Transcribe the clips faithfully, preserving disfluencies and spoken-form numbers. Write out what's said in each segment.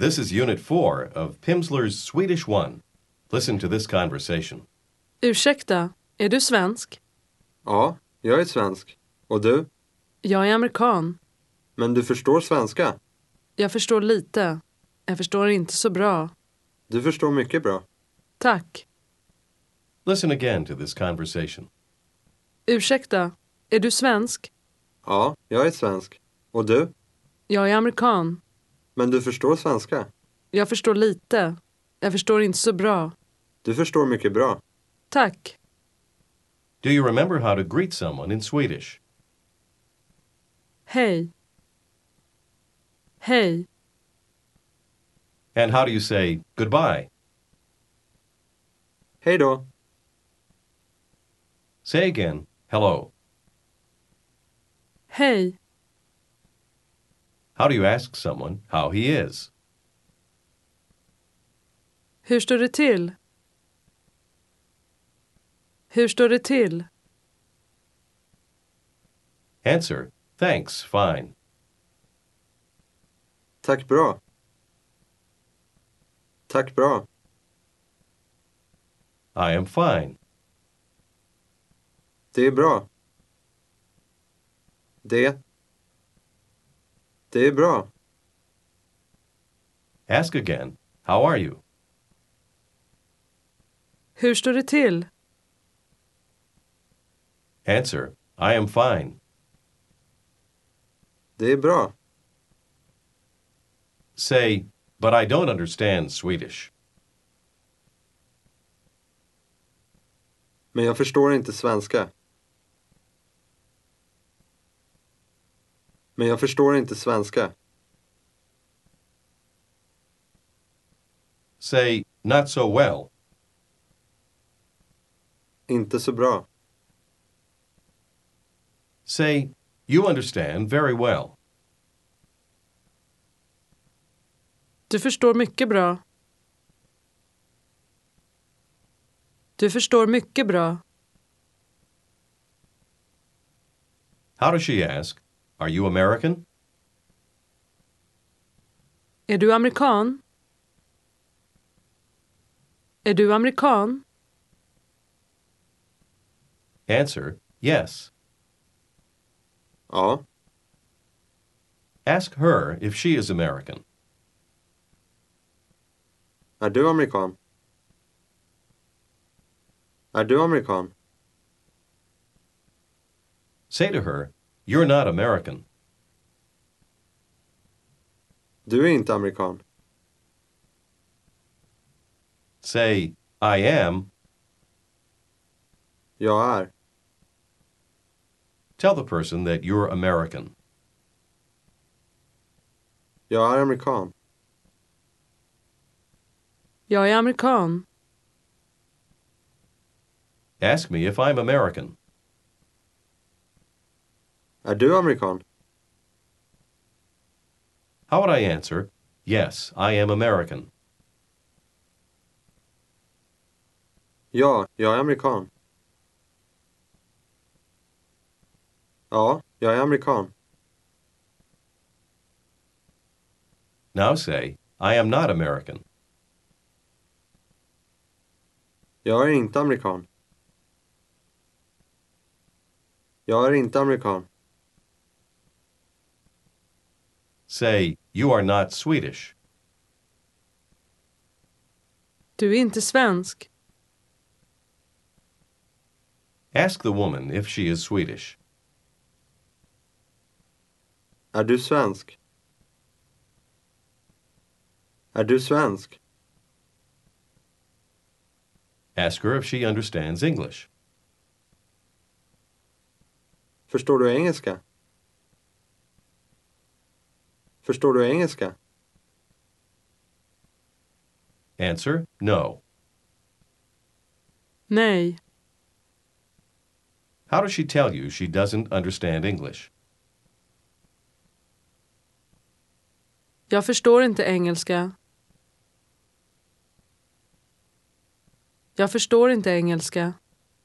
This is Unit four of Pimsleur's Swedish one. Listen to this conversation. Ursäkta, är du svensk? Ja, jag är svensk. Och du? Jag är amerikan. Men du förstår svenska? Jag förstår lite. Jag förstår inte så bra. Du förstår mycket bra. Tack. Listen again to this conversation. Ursäkta, är du svensk? Ja, jag är svensk. Och du? Jag är amerikan. Men du förstår svenska? Jag förstår lite. Jag förstår inte så bra. Du förstår mycket bra. Tack. Do you remember how to greet someone in Swedish? Hej. Hej. And how do you say goodbye? Hej då. Say again, hello. Hej. How do you ask someone how he is? Hur står det till? Hur står det till? Answer, thanks, fine. Tack bra. Tack bra. I am fine. Det är bra. Det. Det är bra. Ask again, how are you? Hur står det till? Answer, I am fine. Det är bra. Say, but I don't understand Swedish. Men jag förstår inte svenska. Men jag förstår inte svenska. Say, not so well. Inte så bra. Say, you understand very well. Du förstår mycket bra. Du förstår mycket bra. How does she ask? Are you American? Är du amerikan? Är du amerikan? Answer, yes. Ja. Ask her if she is American. Är du amerikan? Är du amerikan? Say to her, you're not American. Du är inte amerikan. Say, I am. Jag är. Tell the person that you're American. Jag är amerikan. Jag är amerikan. Ask me if I'm American. Är du amerikan? How would I answer? Yes, I am American. Ja, jag är amerikan. Ja, jag är amerikan. Now say, I am not American. Jag är inte amerikan. Jag är inte amerikan. Say, you are not Swedish. Du är inte svensk. Ask the woman if she is Swedish. Är du svensk? Är du svensk? Ask her if she understands English. Förstår du engelska? Förstår du engelska? Answer, no. Nej. How does she tell you she doesn't understand English? Jag förstår inte engelska. Jag förstår inte engelska.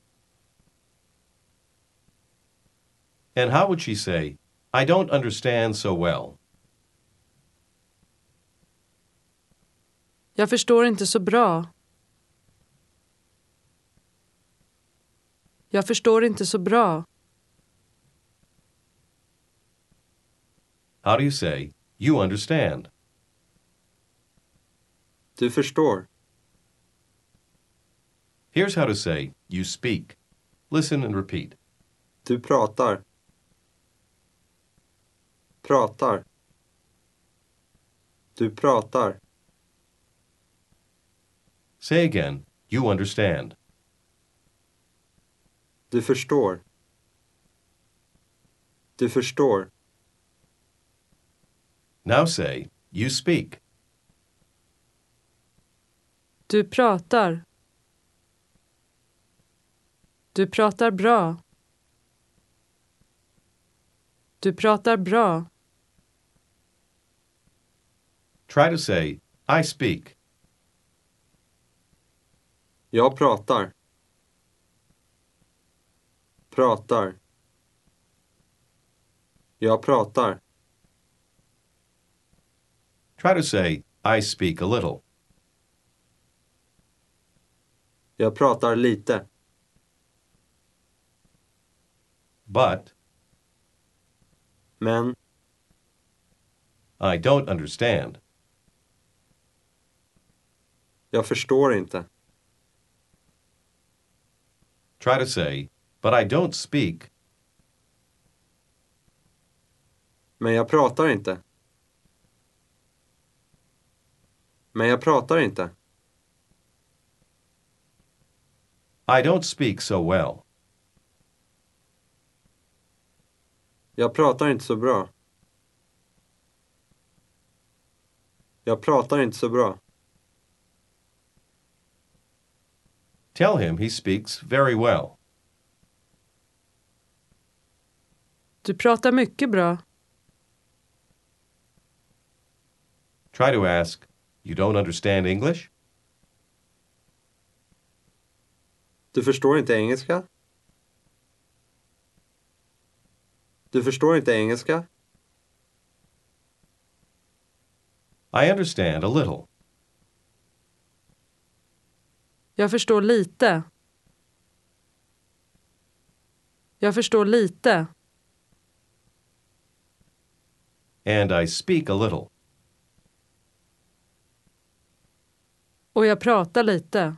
And how would she say, I don't understand so well? Jag förstår inte så bra. Jag förstår inte så bra. How do you say, you understand? Du förstår. Here's how to say, you speak. Listen and repeat. Du pratar. Pratar. Du pratar. Say again, you understand. Du förstår. Du förstår. Now say, you speak. Du pratar. Du pratar bra. Du pratar bra. Try to say, I speak. Jag pratar. Pratar. Jag pratar. Try to say, I speak a little. Jag pratar lite. But, Men. I don't understand. Jag förstår inte. Try to say, but I don't speak. Men jag pratar inte. Men jag pratar inte. I don't speak so well. Jag pratar inte så bra. Jag pratar inte så bra. Tell him he speaks very well. Du pratar mycket bra. Try to ask, you don't understand English? Du förstår inte engelska? Du förstår inte engelska? I understand a little. Jag förstår lite. Jag förstår lite. And I speak a little. Och jag pratar lite.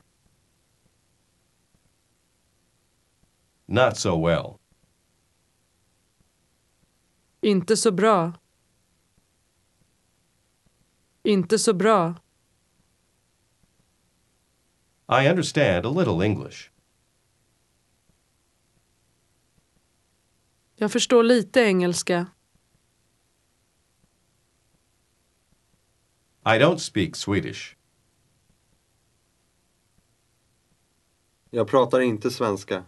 Not so well. Inte så bra. Inte så bra. I understand a little English. Jag förstår lite engelska. I don't speak Swedish. Jag pratar inte svenska.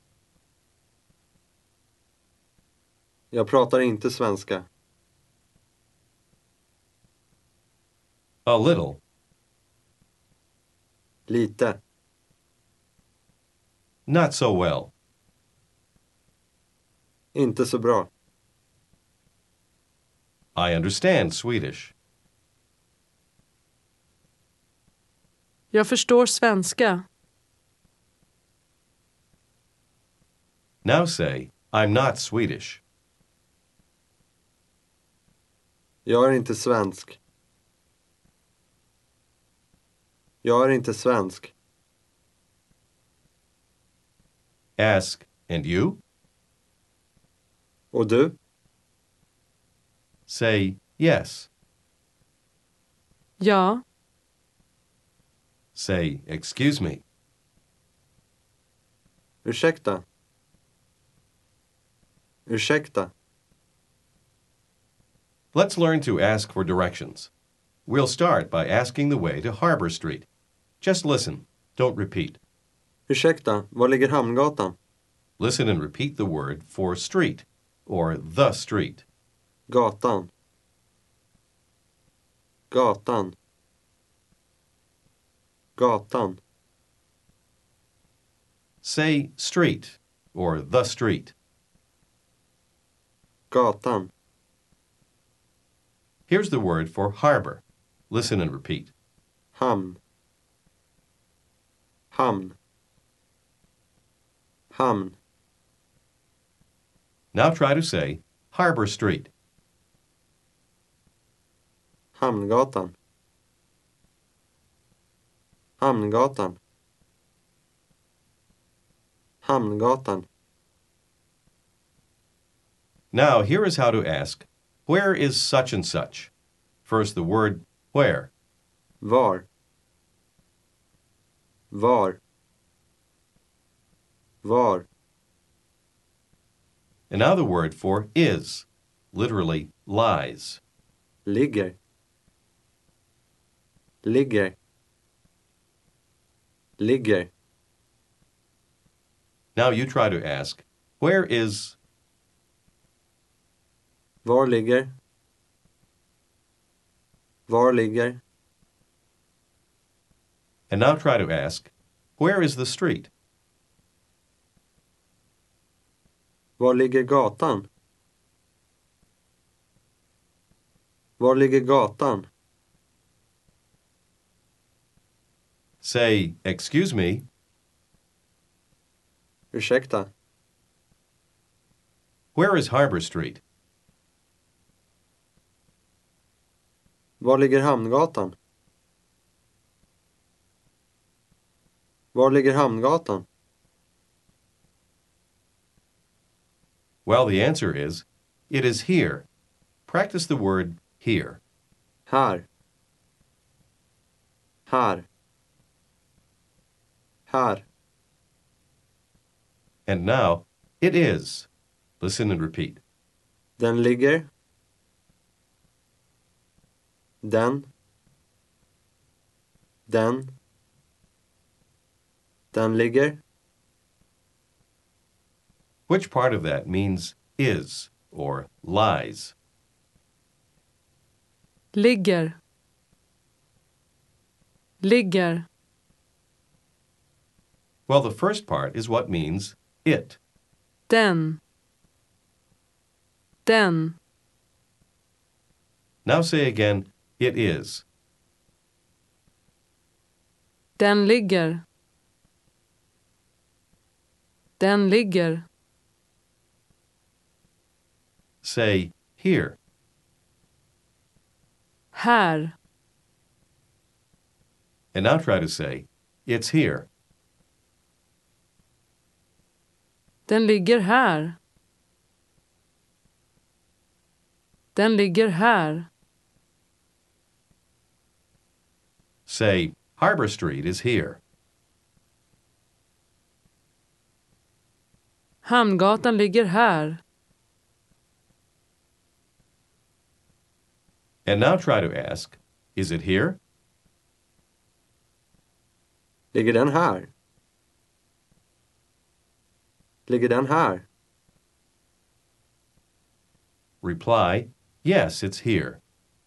Jag pratar inte svenska. A little. Lite. Not so well. Inte så bra. I understand Swedish. Jag förstår svenska. Now say, I'm not Swedish. Jag är inte svensk. Jag är inte svensk. Ask, and you? Och du? Say, yes. Ja. Say, excuse me. Ursäkta. Ursäkta. Let's learn to ask for directions. We'll start by asking the way to Harbor Street. Just listen. Don't repeat. Ursäkta, var ligger Hamngatan? Listen and repeat the word for street, or the street. Gatan. Gatan. Gatan. Say street, or the street. Gatan. Here's the word for harbor. Listen and repeat. Hamn. Hamn. Hamn. Now try to say Harbor Street. Hamngatan. Hamngatan. Hamngatan. Now here is how to ask, where is such and such? First the word where. Var. Var. Var. And now the word for is, literally lies. Ligger. Ligger. Ligger. Now you try to ask, where is... Var ligger? Var ligger? And now try to ask, where is the street? Var ligger gatan? Var ligger gatan? Say, excuse me, Ursäkta. where is Harbor Street? Var ligger Hamngatan? Var ligger Hamngatan? Well, the answer is, it is here. Practice the word here. Här. Här. Här. And now, it is. Listen and repeat. Den ligger. Den. Den. Den ligger. Which part of that means is or lies? Ligger. Ligger. Well, the first part is what means it. Den. Den. Now say again, it is. Den ligger. Den ligger. Say here. Här. And now try to say, it's here. Den ligger här. Den ligger här. Say, Harbor Street is here. Hamngatan ligger här. And now try to ask, is it here? Ligger den här? Ligger den här? Reply, yes, it's here.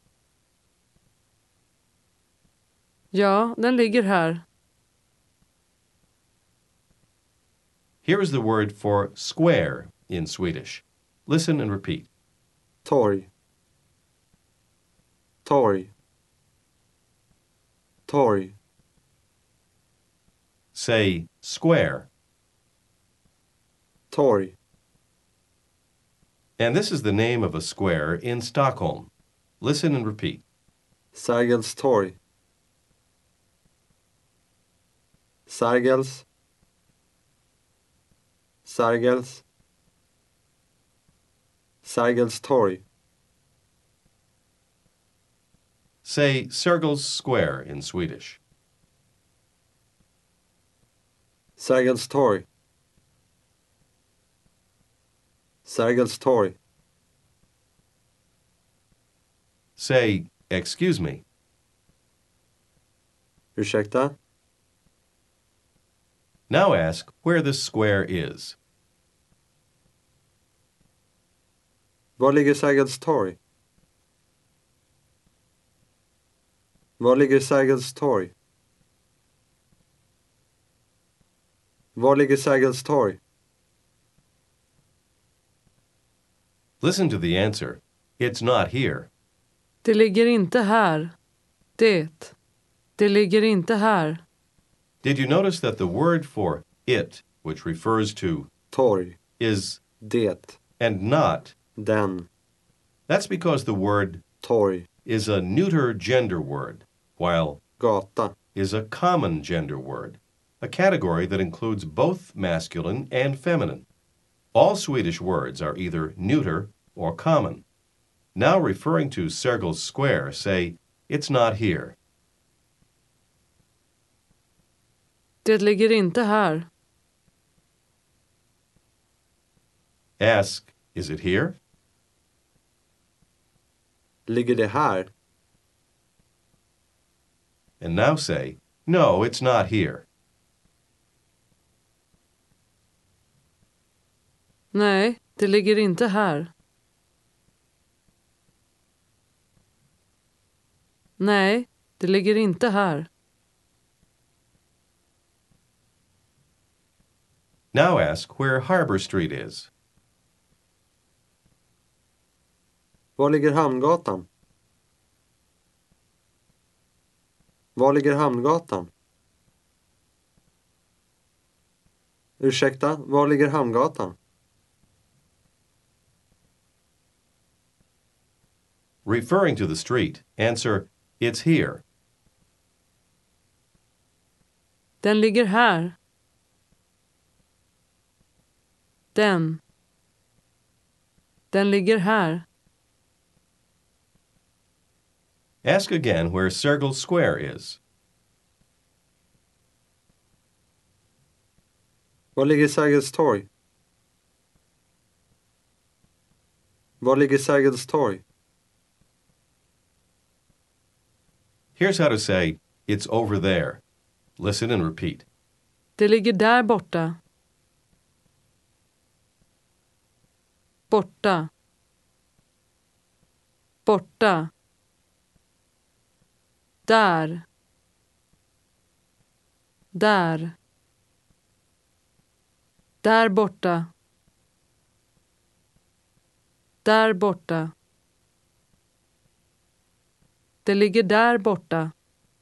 Ja, den ligger här. Here is the word for square in Swedish. Listen and repeat. Torg. Torg. Torg. Say square. Torg. And this is the name of a square in Stockholm. Listen and repeat. Sergels torg. Sergels. Sergels. Sergels torg. Say Sergels Square in Swedish. Sergels torg. Sergels torg. Say, excuse me. Ursäkta? Now ask where this square is. Var ligger Sergels torg? Var ligger Sergels torg? Var ligger Sergels torg? Listen to the answer. It's not here. Det ligger inte här. Det. Det ligger inte här. Did you notice that the word for it, which refers to, Torg. is Det. and not? Den. That's because the word Torg. is a neuter gender word, while Gata. is a common gender word, a category that includes both masculine and feminine. All Swedish words are either neuter or common. Now referring to Sergels Square, say, it's not here. Det ligger inte här. Ask, is it here? Ligger det här? And now say, no, it's not here. Nej, det ligger inte här. Nej, det ligger inte här. Now ask where Harbor Street is. Var ligger Hamngatan? Var ligger Hamngatan? Ursäkta, var ligger Hamngatan? Referring to the street, answer, it's here. Den ligger här. Den. Den ligger här. Ask again where Sergels Square is. Var ligger Sergels torg? Var ligger Sergels torg? Here's how to say, it's over there. Listen and repeat. Det ligger där borta. Borta. Borta. Där. Där. Där borta. Där borta. Det ligger där borta.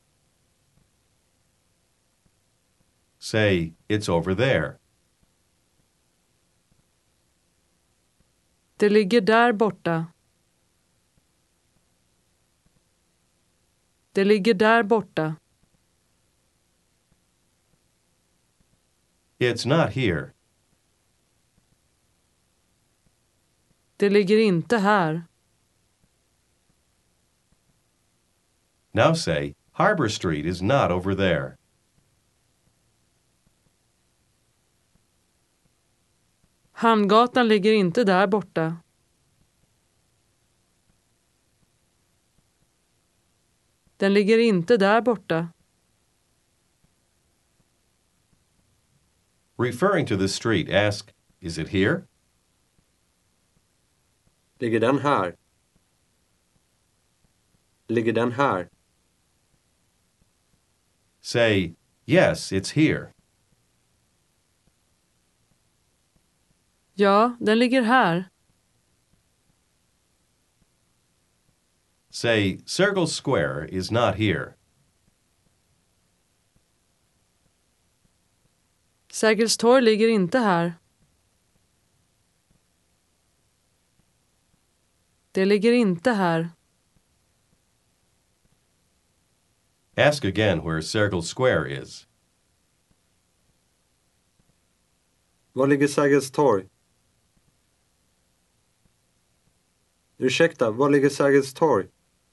Say, it's over there. Det ligger där borta. Det ligger där borta. It's not here. Det ligger inte här. Now say, Harbor Street is not over there. Hamngatan ligger inte där borta. Den ligger inte där borta. Referring to the street, ask, is it here? Ligger den här? Ligger den här? Say, yes, it's here. Ja, den ligger här. Say, Sergels Square is not here. Sergels torg ligger inte här. Det ligger inte här. Ask again where Sergels Square is. Var ligger Sergels torg? Ursäkta, var ligger Sergels torg?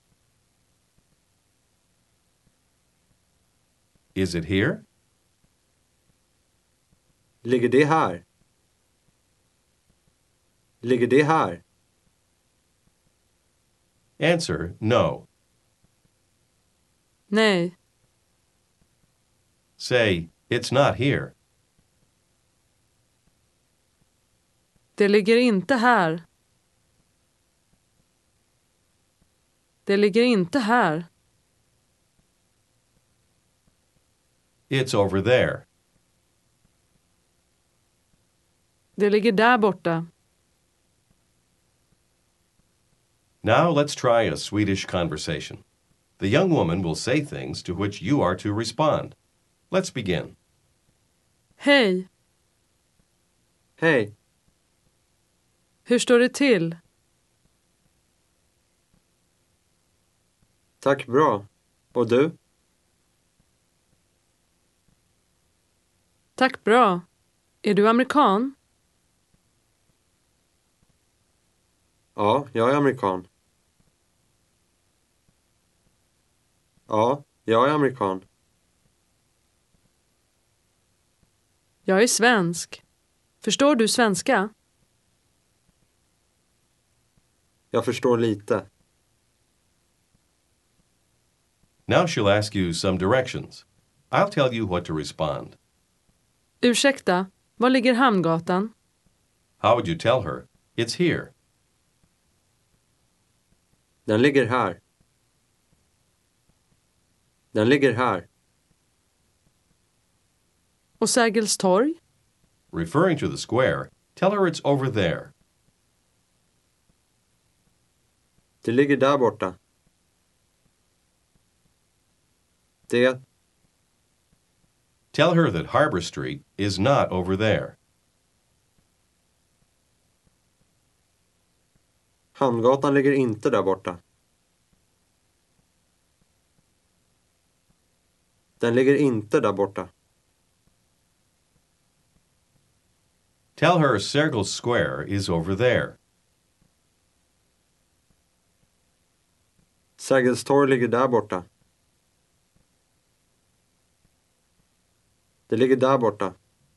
Is it here? Ligger det här? Ligger det här? Answer, no. Nej, Say, it's not here. det ligger inte här. Det ligger inte här. It's over there. Det ligger där borta. Now let's try a Swedish conversation. The young woman will say things to which you are to respond. Let's begin. Hej, Hej, hur står det till? tack bra. Och du? Tack bra. Är du amerikan? Ja, jag är amerikan. Ja, jag är amerikan. Jag är svensk. Förstår du svenska? Jag förstår lite. Now she'll ask you some directions. I'll tell you what to respond. Ursäkta, var ligger Hamngatan? How would you tell her? It's here. Den ligger här. Den ligger här. Och Sergels torg? Referring to the square, tell her it's over there. Det ligger där borta. Det. Tell her that Harbor Street is not over there. Hamngatan ligger inte där borta. Den ligger inte där borta. Tell her Sergels Square is over there. Sergels torg ligger där borta. Det ligger där borta.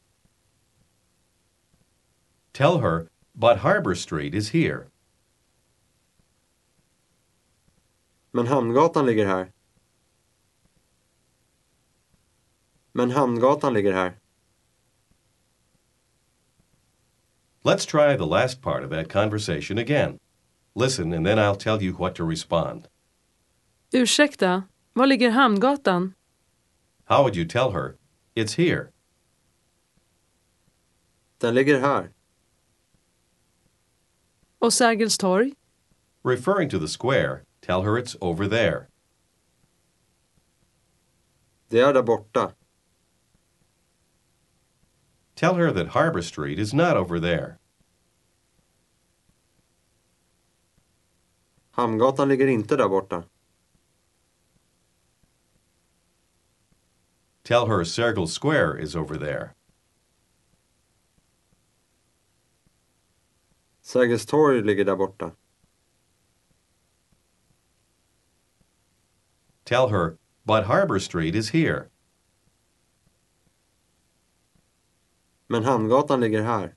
Tell her, but Harbor Street is here. Men Hamngatan ligger här. Men Hamngatan ligger här. Let's try the last part of that conversation again. Listen and then I'll tell you what to respond. Ursäkta, var ligger Hamngatan? How would you tell her? It's here. Den ligger här. Och Sergels torg? Referring to the square, tell her it's over there. Det är där borta. Tell her that Harbor Street is not over there. Hamngatan ligger inte där borta. Tell her Sergels Square is over there. Sergels torg ligger där borta. Tell her, but Harbor Street is here. Men Hamngatan ligger här.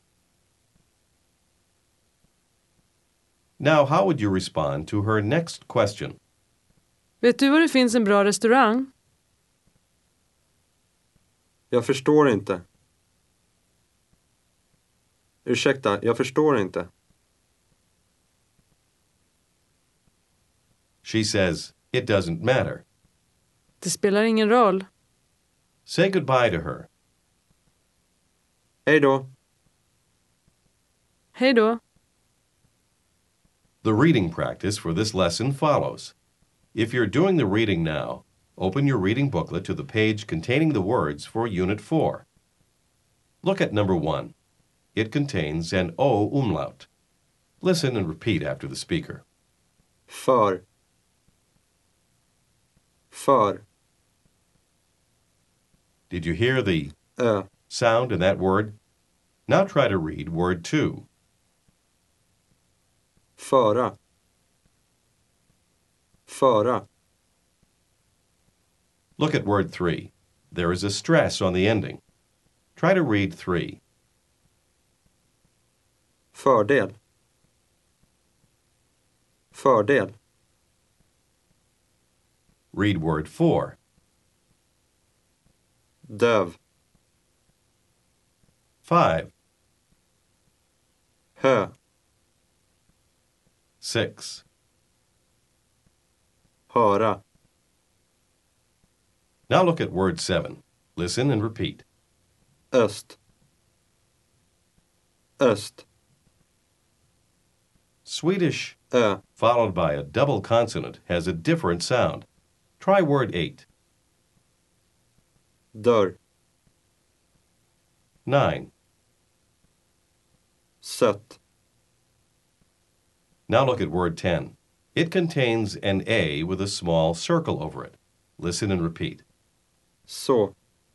Now, how would you respond to her next question? Vet du var det finns en bra restaurang? Jag förstår inte. Ursäkta, jag förstår inte. She says, it doesn't matter. Det spelar ingen roll. Say goodbye to her. Hej då. Hej då. The reading practice for this lesson follows. If you're doing the reading now, open your reading booklet to the page containing the words for Unit four. Look at number one. It contains an O umlaut. Listen and repeat after the speaker. För. För. Did you hear the Ö. sound in that word? Now try to read word two. Föra. Föra. Look at word three. There is a stress on the ending. Try to read three. Fördel. Fördel. Read word four. Döv. Five. Hö. Six. Höra. Now look at word seven. Listen and repeat. Öst. Öst. Swedish Ö. followed by a double consonant has a different sound. Try word eight. Dörr. nine. Sött. Now look at word ten. It contains an A with a small circle over it. Listen and repeat. Så.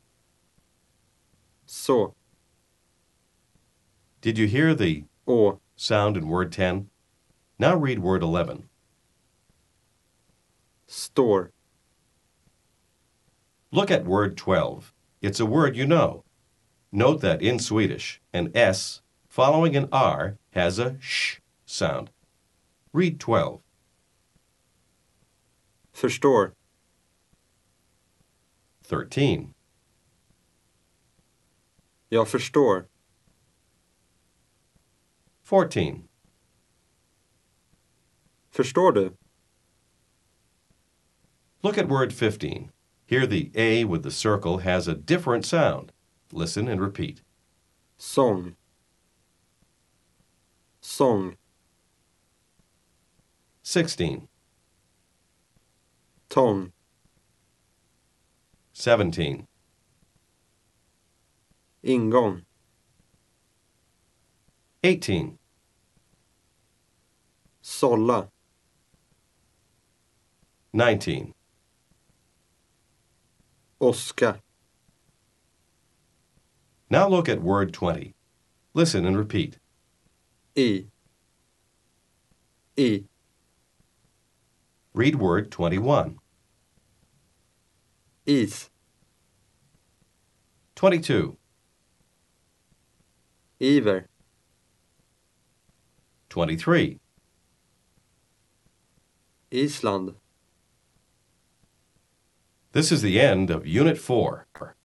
Så. Did you hear the Å. sound in word ten? Now read word eleven. Står. Look at word twelve. It's a word you know. Note that in Swedish, an S following an R has a sh sound. Read twelve. Förstår. thirteen. Jag förstår. fourteen. Förstår du? Look at word fifteen. Here the A with the circle has a different sound. Listen and repeat. Sång. Sång. sixteen. Tång. seventeen. Ingång. eighteen. Sålla. nineteen. Åska. Now look at word twenty. Listen and repeat. I. I. Read word twenty-one. Is. twenty-two. Iver. twenty-three. Island. This is the end of Unit four.